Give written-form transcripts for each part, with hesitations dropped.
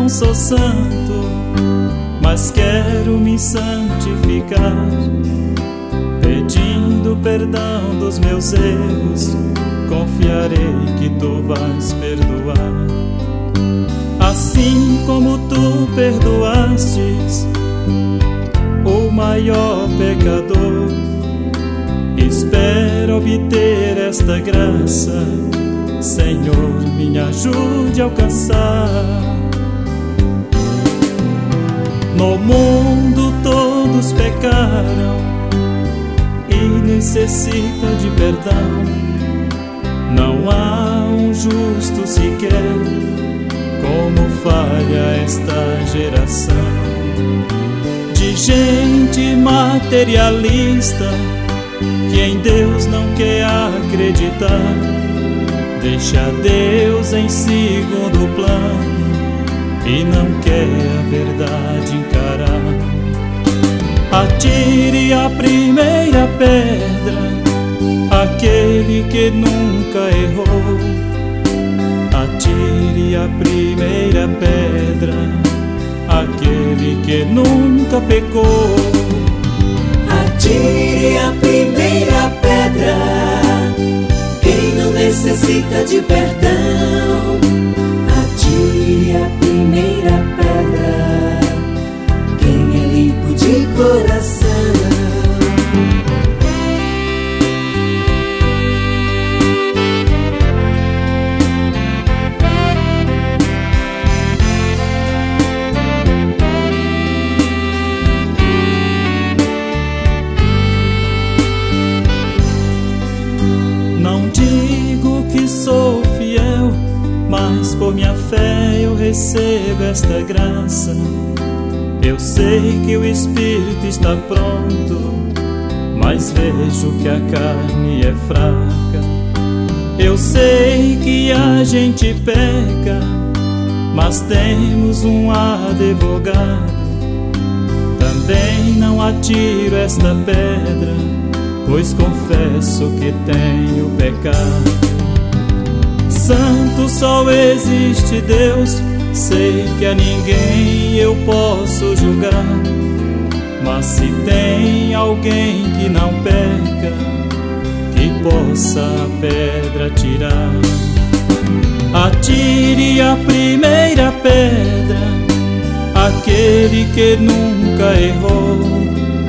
não sou santo, mas quero me santificar, pedindo perdão dos meus erros, confiarei que tu vais perdoar. Assim como tu perdoastes o maior pecador, espero obter esta graça. Senhor, me ajude a alcançar. No mundo todos pecaram e necessitam de perdão. Não há um justo sequer, como falha esta geração de gente materialista que em Deus não quer acreditar. Deixa Deus em segundo plano e não quer a verdade encarar. Atire a primeira pedra, aquele que nunca errou. Atire a primeira pedra, aquele que nunca pecou. Atire a primeira pedra, quem não necessita de perdão. Atire a primeira pedra, quem é limpo de coração. Não digo que sou fiel, mas por minha fé eu recebo esta graça. Eu sei que o Espírito está pronto, mas vejo que a carne é fraca. Eu sei que a gente peca, mas temos um advogado. Também não atiro esta pedra, pois confesso que tenho pecado. Santo só existe Deus, sei que a ninguém eu posso julgar. Mas se tem alguém que não peca, que possa a pedra tirar. Atire a primeira pedra, aquele que nunca errou.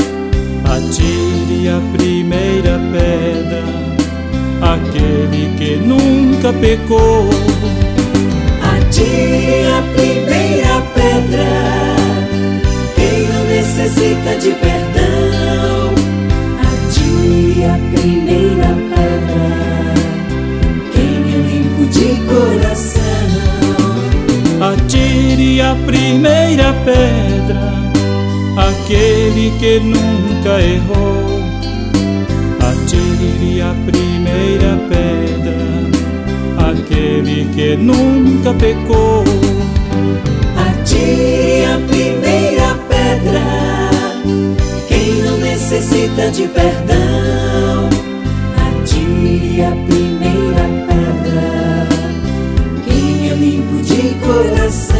Atire a primeira pedra, aquele que nunca pecou. Atire a primeira pedra, quem não necessita de perdão. Atire a primeira pedra, quem é limpo de coração. Atire a primeira pedra, aquele que nunca errou. Atire a primeira pedra, aquele que nunca pecou. Atire a primeira pedra, quem não necessita de perdão. Atire a primeira pedra, quem é limpo de coração.